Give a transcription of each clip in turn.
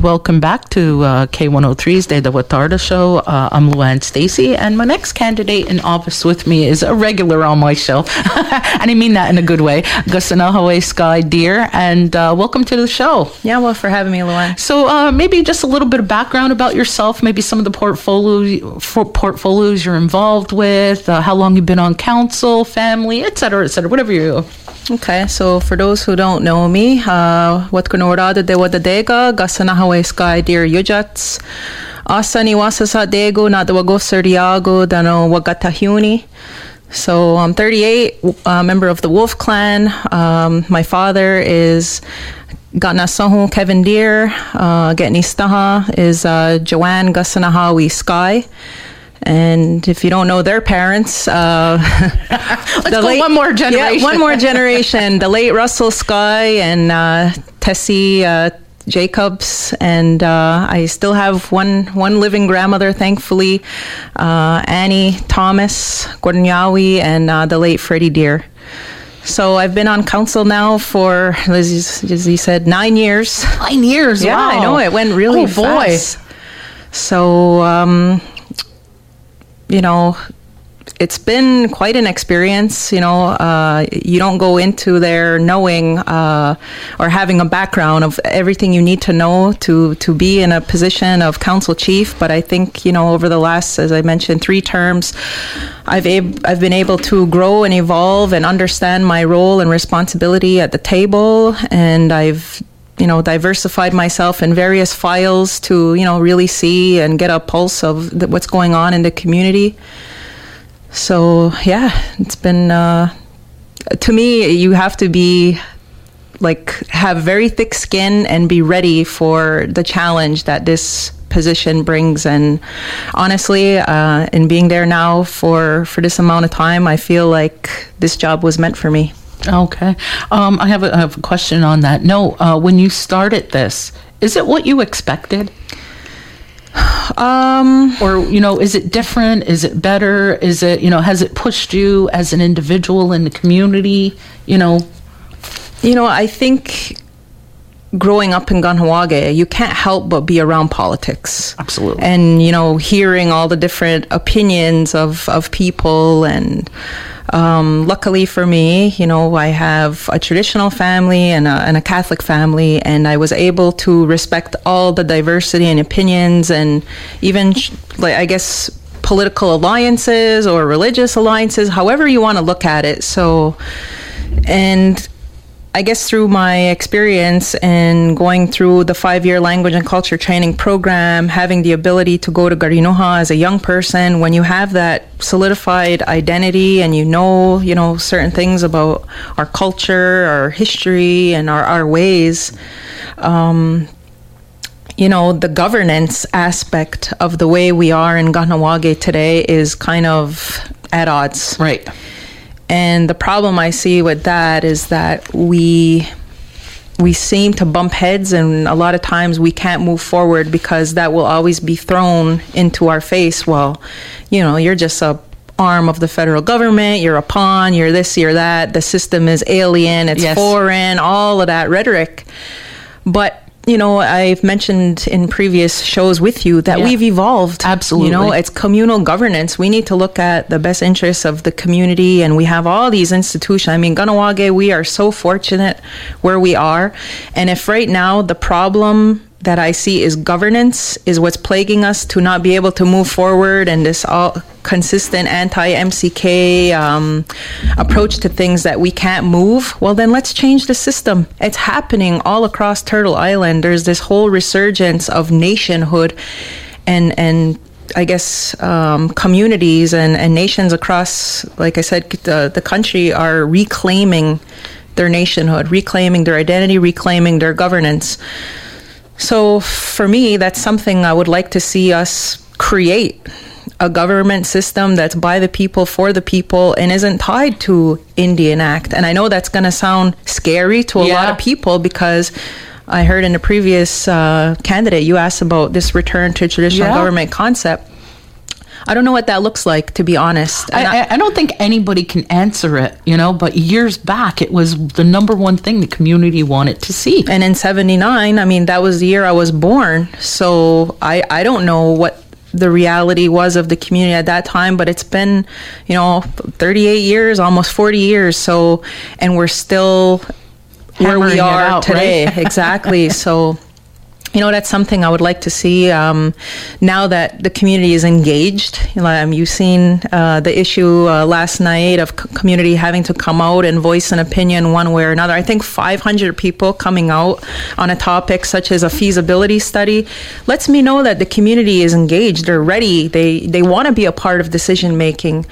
welcome back to K103's Day the Watarda Show. I'm Luann Stacy, and my next candidate in office with me is a regular on my show, and I mean that in a good way, Gasanahawe Sky Deer, and welcome to the show. Yeah, well, for having me, Luann. So maybe just a little bit of background about yourself, maybe some of the portfolios you're involved with, how long you've been on council, family, et cetera, whatever you. Okay, so for those who don't know me, wat kunorada de wadadega, Gasanahawe Sky Deer Yujats, Asani Wasasa Dego, na de Wago Serdiago, Dano Wagatahuni. So I'm 38, member of the Wolf Clan. My father is Ganasahu Kevin Deer. Getnistaha is Joanne Gasanahawe Sky. And if you don't know their parents, let's go one more generation. Yeah, one more generation. The late Russell Sky and Tessie Jacobs, and I still have one living grandmother, thankfully, Annie Thomas Gordonyawi, and the late Freddie Deer. So I've been on council now for, as he said, 9 years. 9 years, yeah, wow. I know, it went really fast. So, you know, it's been quite an experience. You know, you don't go into there knowing or having a background of everything you need to know to be in a position of council chief. But I think, you know, over the last, as I mentioned, 3 terms, I've been able to grow and evolve and understand my role and responsibility at the table, and I've diversified myself in various files to, really see and get a pulse of what's going on in the community. So, yeah, it's been, to me, you have to be, have very thick skin and be ready for the challenge that this position brings. And honestly, in being there now for this amount of time, I feel like this job was meant for me. Okay. I have a question on that. No, when you started this, is it what you expected? Or, is it different? Is it better? Is it, has it pushed you as an individual in the community? I think growing up in Kahnawake, you can't help but be around politics. Absolutely. And, hearing all the different opinions of people. And luckily for me, I have a traditional family and a Catholic family, and I was able to respect all the diversity and opinions, and even, I guess, political alliances or religious alliances, however you want to look at it. So, and I guess through my experience and going through the 5-year language and culture training program, having the ability to go to Garinoha as a young person, when you have that solidified identity and you know certain things about our culture, our history, and our ways, the governance aspect of the way we are in Kahnawake today is kind of at odds. Right. And the problem I see with that is that we seem to bump heads, and a lot of times we can't move forward because that will always be thrown into our face. Well, you're just a arm of the federal government, you're a pawn, you're this, you're that, the system is alien, it's foreign, all of that rhetoric. But I've mentioned in previous shows with you that we've evolved. Absolutely. It's communal governance. We need to look at the best interests of the community, and we have all these institutions. I mean, Kahnawake, we are so fortunate where we are. And if right now the problem that I see is governance is what's plaguing us to not be able to move forward, and this all consistent anti-MCK approach to things that we can't move, well, then let's change the system. It's happening all across Turtle Island. There's this whole resurgence of nationhood and I guess communities and nations across, like I said, the country are reclaiming their nationhood, reclaiming their identity, reclaiming their governance. So for me, that's something I would like to see us create, a government system that's by the people, for the people, and isn't tied to Indian Act. And I know that's going to sound scary to a lot of people, because I heard in the previous candidate, you asked about this return to traditional government concept. I don't know what that looks like, to be honest. And I don't think anybody can answer it, but years back, it was the number one thing the community wanted to see. And in 79, I mean, that was the year I was born. So I don't know what the reality was of the community at that time, but it's been, 38 years, almost 40 years. So, and we're still where we are today. Right? Exactly. So, that's something I would like to see now that the community is engaged. You've seen the issue last night of community having to come out and voice an opinion one way or another. I think 500 people coming out on a topic such as a feasibility study lets me know that the community is engaged. They're ready. They want to be a part of decision making.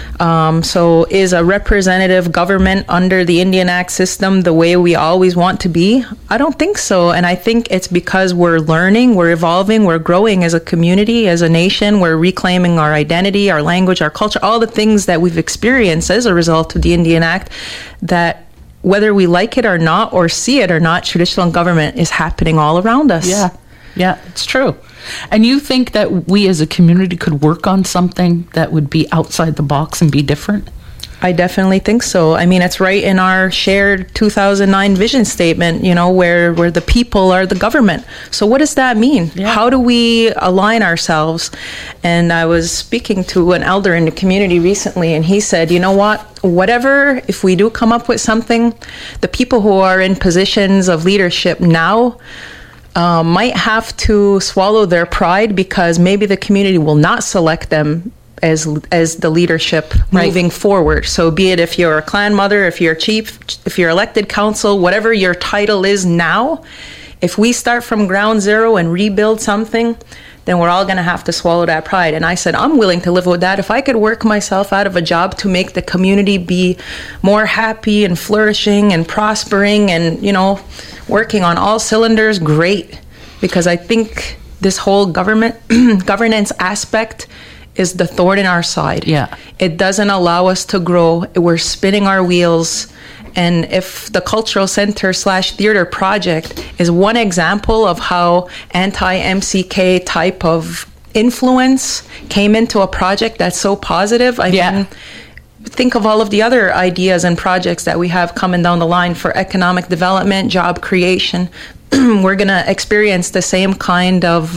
So is a representative government under the Indian Act system the way we always want to be? I don't think so. And I think it's because we're learning, we're evolving, we're growing as a community, as a nation. We're reclaiming our identity, our language, our culture, all the things that we've experienced as a result of the Indian Act, that whether we like it or not, or see it or not, traditional government is happening all around us. Yeah, it's true. And you think that we as a community could work on something that would be outside the box and be different? I definitely think so. I mean, it's right in our shared 2009 vision statement, where the people are the government. So what does that mean? Yeah. How do we align ourselves? And I was speaking to an elder in the community recently, and he said, whatever, if we do come up with something, the people who are in positions of leadership now might have to swallow their pride, because maybe the community will not select them as the leadership moving forward. So be it if you're a clan mother, if you're chief, if you're elected council, whatever your title is now, if we start from ground zero and rebuild something, then we're all going to have to swallow that pride. And I said, I'm willing to live with that. If I could work myself out of a job to make the community be more happy and flourishing and prospering and, working on all cylinders, great. Because I think this whole governance aspect is the thorn in our side. Yeah. It doesn't allow us to grow. We're spinning our wheels. And if the Cultural Center / Theater project is one example of how anti-MCK type of influence came into a project that's so positive, I mean, think of all of the other ideas and projects that we have coming down the line for economic development, job creation. We're going to experience the same kind of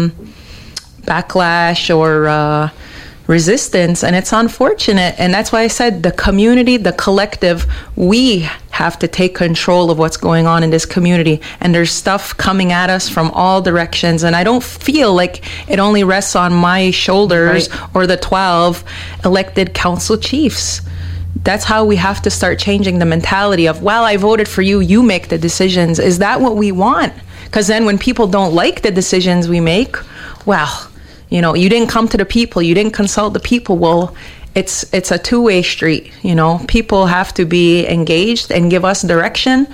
backlash or resistance, and it's unfortunate. And that's why I said the community, the collective, we have to take control of what's going on in this community. And there's stuff coming at us from all directions, and I don't feel like it only rests on my shoulders or the 12 elected council chiefs. That's how we have to start changing the mentality of, well, I voted for you, you make the decisions. Is that what we want? Because then when people don't like the decisions we make, well, you didn't come to the people, you didn't consult the people. Well, it's a two-way street. People have to be engaged and give us direction,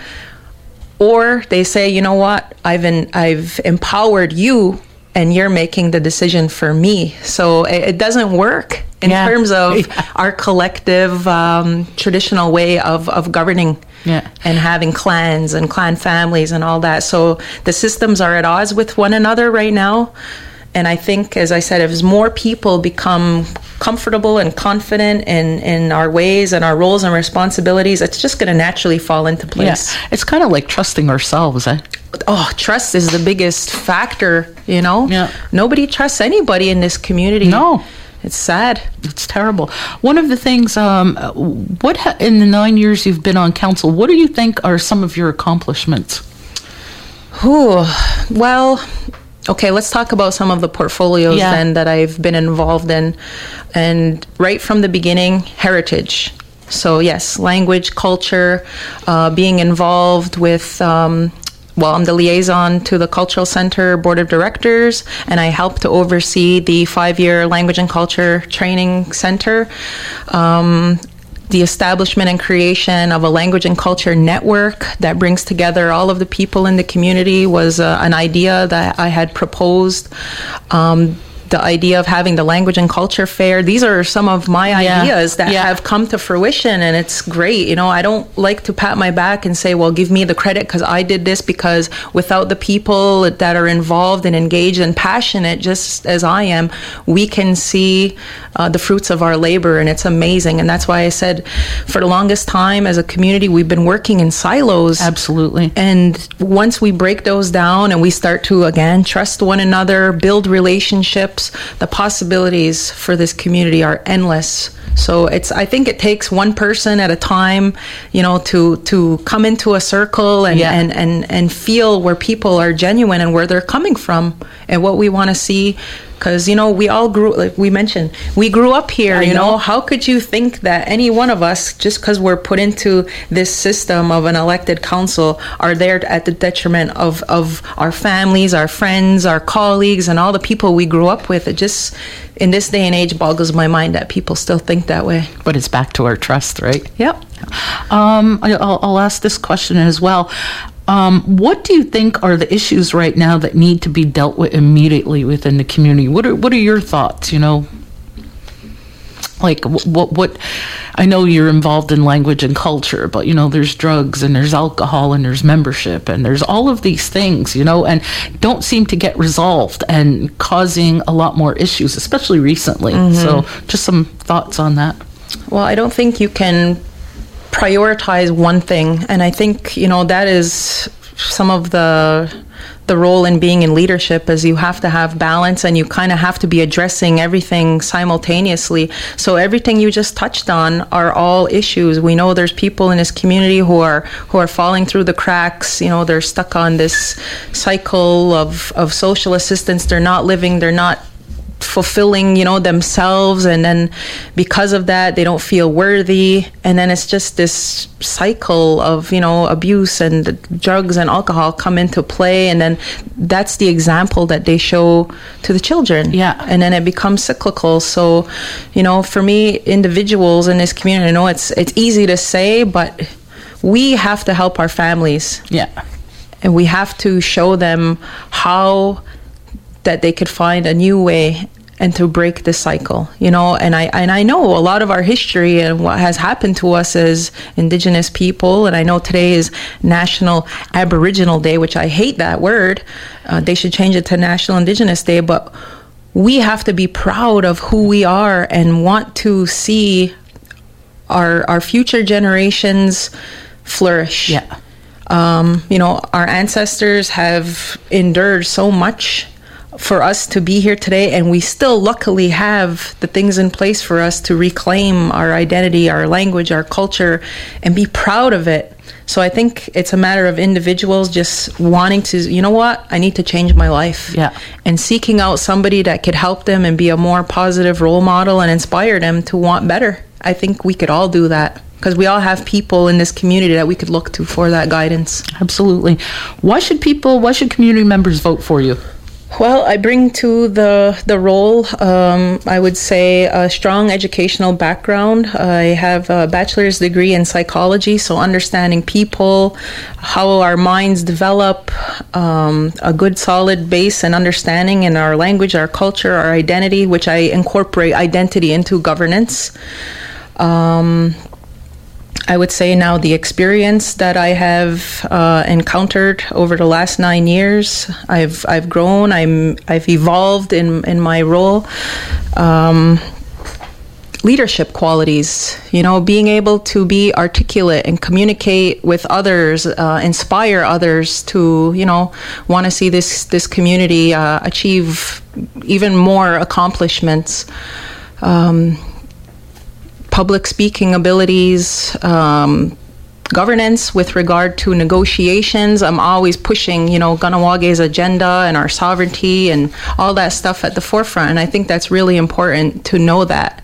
or they say, you know what, I've empowered you and you're making the decision for me. So it doesn't work in terms of our collective traditional way of governing and having clans and clan families and all that. So the systems are at odds with one another right now. And I think, as I said, as more people become comfortable and confident in our ways and our roles and responsibilities, it's just going to naturally fall into place. Yeah. It's kind of like trusting ourselves, eh? Oh, trust is the biggest factor, Yeah. Nobody trusts anybody in this community. No. It's sad. It's terrible. One of the things, in the 9 years you've been on council, what do you think are some of your accomplishments? Well, okay, let's talk about some of the portfolios then that I've been involved in. And right from the beginning, heritage. So yes, language, culture, being involved with, I'm the liaison to the Cultural Center Board of Directors, and I help to oversee the 5-year Language and Culture Training Center. The establishment and creation of a language and culture network that brings together all of the people in the community was an idea that I had proposed. the idea of having the language and culture fair. These are some of my ideas that have come to fruition, and it's great. You know, I don't like to pat my back and say, well, give me the credit because I did this, because without the people that are involved and engaged and passionate, just as I am, we can see the fruits of our labor, and it's amazing. And that's why I said, for the longest time as a community, we've been working in silos. Absolutely. And once we break those down and we start to, again, trust one another, build relationships, the possibilities for this community are endless. So I think it takes one person at a time, you know, to come into a circle and feel where people are genuine and where they're coming from and what we want to see. Because, you know, we all grew, like we mentioned, we grew up here, you know. How could you think that any one of us, just because we're put into this system of an elected council, are there at the detriment of our families, our friends, our colleagues, and all the people we grew up with? It just, in this day and age, boggles my mind that people still think that way. But it's back to our trust, right? Yep. I'll ask this question as well. What do you think are the issues right now that need to be dealt with immediately within the community? What are your thoughts, you know? Like what I know you're involved in language and culture, but you know, there's drugs and there's alcohol and there's membership and there's all of these things, you know, and don't seem to get resolved and causing a lot more issues, especially recently. So just some thoughts on that. Well, I don't think you can prioritize one thing, and I think, you know, that is some of the role in being in leadership, is you have to have balance and you kind of have to be addressing everything simultaneously. So everything you just touched on are all issues. We know there's people in this community who are falling through the cracks. You know, they're stuck on this cycle of social assistance. They're not living, they're not fulfilling, you know, themselves, and then because of that they don't feel worthy, and then it's just this cycle of, you know, abuse and drugs and alcohol come into play, and then that's the example that they show to the children, and then it becomes cyclical. So, you know, for me, individuals in this community, I know it's easy to say, but we have to help our families, and we have to show them how that they could find a new way and to break the cycle, you know. And I know a lot of our history and what has happened to us as Indigenous people, and I know today is National Aboriginal Day, which I hate that word. They should change it to National Indigenous Day, but we have to be proud of who we are and want to see our future generations flourish. You know, our ancestors have endured so much for us to be here today, and we still luckily have the things in place for us to reclaim our identity, our language, our culture, and be proud of it. So I think it's a matter of individuals just wanting to, you know what, I need to change my life. And seeking out somebody that could help them and be a more positive role model and inspire them to want better. I think we could all do that, because we all have people in this community that we could look to for that guidance. Absolutely. Why should community members vote for you? Well, I bring to the role, I would say, a strong educational background. I have a bachelor's degree in psychology, so understanding people, how our minds develop, a good solid base and understanding in our language, our culture, our identity, which I incorporate identity into governance. I would say now the experience that I have encountered over the last 9 years, I've grown, I've evolved in my role. Leadership qualities, you know, being able to be articulate and communicate with others, inspire others to, you know, want to see this community achieve even more accomplishments. Public speaking abilities, governance with regard to negotiations. I'm always pushing, you know, Kahnawake agenda and our sovereignty and all that stuff at the forefront. And I think that's really important to know that.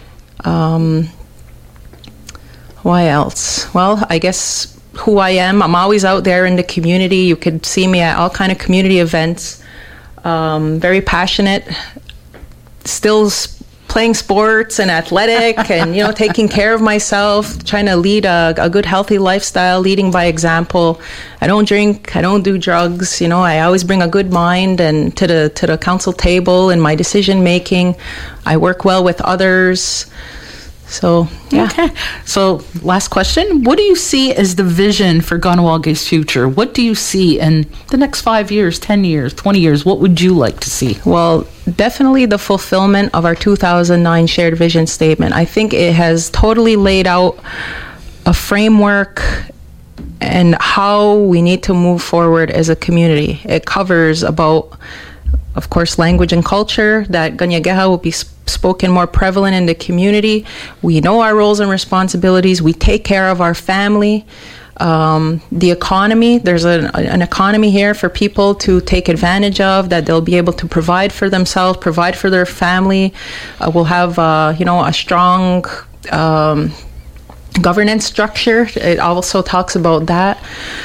Why else? Well, I guess who I am. I'm always out there in the community. You could see me at all kind of community events. Very passionate. Still playing sports and athletic and, taking care of myself, trying to lead a good, healthy lifestyle, leading by example. I don't drink. I don't do drugs. I always bring a good mind and to the council table in my decision making. I work well with others. So, yeah. Okay. So, last question. What do you see as the vision for Kahnawake future? What do you see in the next 5 years, 10 years, 20 years? What would you like to see? Well, definitely the fulfillment of our 2009 shared vision statement. I think it has totally laid out a framework and how we need to move forward as a community. It covers about, of course, language and culture, that Kanien'keha will be spoken more prevalent in the community. We know our roles and responsibilities. We take care of our family. The economy, there's an economy here for people to take advantage of, that they'll be able to provide for themselves, provide for their family. We'll have, a strong governance structure. It also talks about that.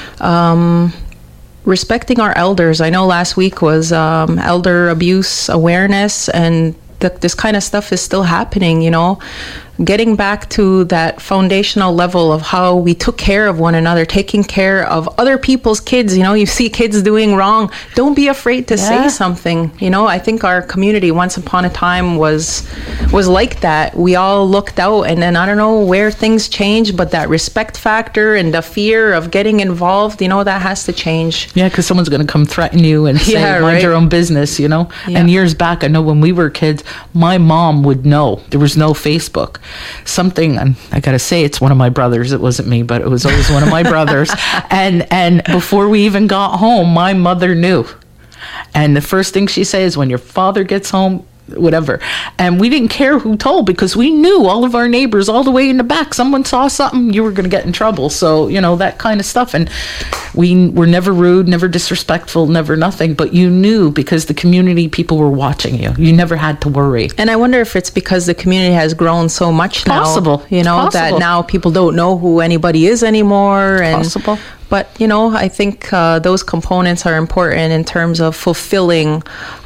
Respecting our elders. I know last week was elder abuse awareness, and this kind of stuff is still happening, getting back to that foundational level of how we took care of one another, taking care of other people's kids. You see kids doing wrong, don't be afraid to say something. I think our community once upon a time was like that. We all looked out, and then I don't know where things changed, but that respect factor and the fear of getting involved, that has to change. Yeah, because someone's going to come threaten you and say, mind your own business, Yeah. And years back, I know when we were kids, my mom would know. There was no Facebook. Something, and I gotta say, it's one of my brothers. It wasn't me, but it was always one of my brothers. And before we even got home, my mother knew. And the first thing she said is, when your father gets home, whatever. And we didn't care who told, because we knew all of our neighbors all the way in the back. Someone saw something, you were going to get in trouble. So, that kind of stuff. And we were never rude, never disrespectful, never nothing. But you knew, because the community people were watching you. You never had to worry. And I wonder if it's because the community has grown so much now. Possible. That now people don't know who anybody is anymore. And Possible. But, I think those components are important in terms of fulfilling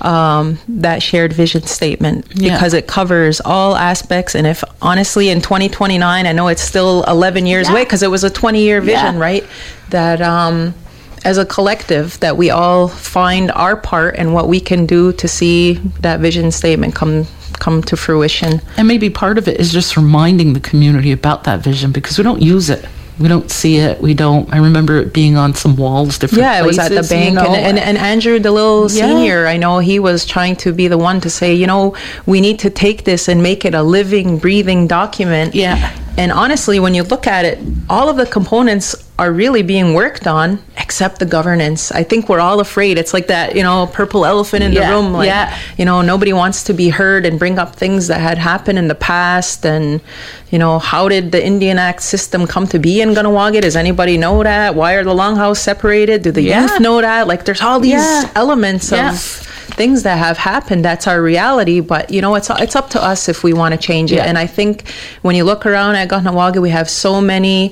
that shared vision statement, because it covers all aspects. And if, honestly, in 2029, I know it's still 11 years away, because it was a 20-year vision, right? That as a collective, that we all find our part and what we can do to see that vision statement come to fruition. And maybe part of it is just reminding the community about that vision, because we don't use it. We don't see it. We don't. I remember it being on some walls, different places. Yeah, it was at the bank. And Andrew DeLille Sr., I know he was trying to be the one to say, we need to take this and make it a living, breathing document. Yeah. And honestly, when you look at it, all of the components are really being worked on, except the governance. I think we're all afraid. It's like that, purple elephant in the room. Nobody wants to be heard and bring up things that had happened in the past. And, how did the Indian Act system come to be in Kahnawake? Does anybody know that? Why are the Longhouse separated? Do the youth know that? Like, there's all these elements of things that have happened. That's our reality, but it's up to us if we want to change it. And I think when you look around at Kahnawake, we have so many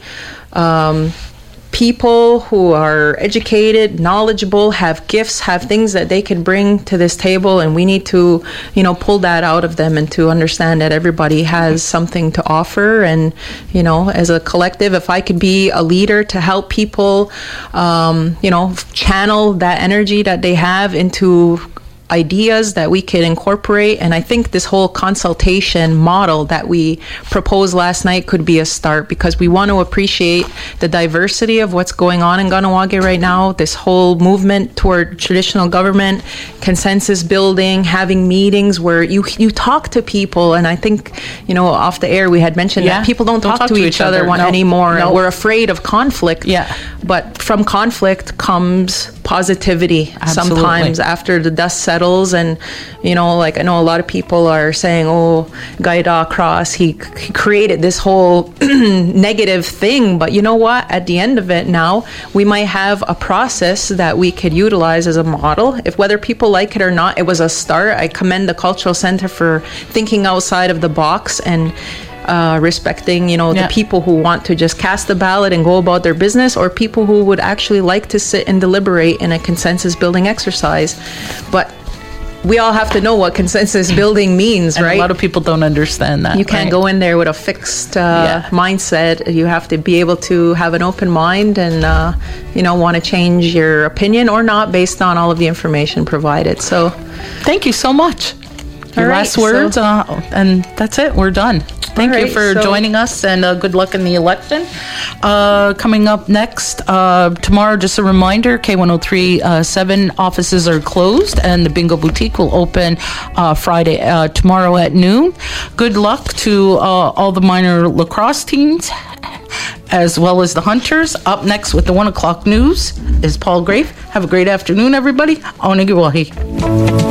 people who are educated, knowledgeable, have gifts, have things that they can bring to this table, and we need to pull that out of them and to understand that everybody has something to offer. And as a collective, if I could be a leader to help people channel that energy that they have into ideas that we could incorporate. And I think this whole consultation model that we proposed last night could be a start, because we want to appreciate the diversity of what's going on in Kahnawake right now. This whole movement toward traditional government, consensus building, having meetings where you talk to people. And I think, off the air, we had mentioned that people don't talk to each other anymore. And we're afraid of conflict. Yeah. But from conflict comes positivity. Absolutely. Sometimes after the dust settles, and I know a lot of people are saying, Gaida Cross, he created this whole negative thing, but you know what, at the end of it now, we might have a process that we could utilize as a model. If whether people like it or not, it was a start. I commend the Cultural Center for thinking outside of the box and respecting, the people who want to just cast the ballot and go about their business, or people who would actually like to sit and deliberate in a consensus building exercise. But we all have to know what consensus building means, And right? a lot of people don't understand that. You can't right? go in there with a fixed mindset. You have to be able to have an open mind and, want to change your opinion or not based on all of the information provided. So, Thank you so much. Your right, last words, and that's it. We're done. Thank you right, for so- joining us, and good luck in the election. Coming up next, tomorrow, just a reminder, K103 7 offices are closed, and the Bingo Boutique will open Friday, tomorrow at noon. Good luck to all the minor lacrosse teams, as well as the Hunters. Up next with the 1 o'clock news is Paul Grafe. Have a great afternoon, everybody. Onigiwahi.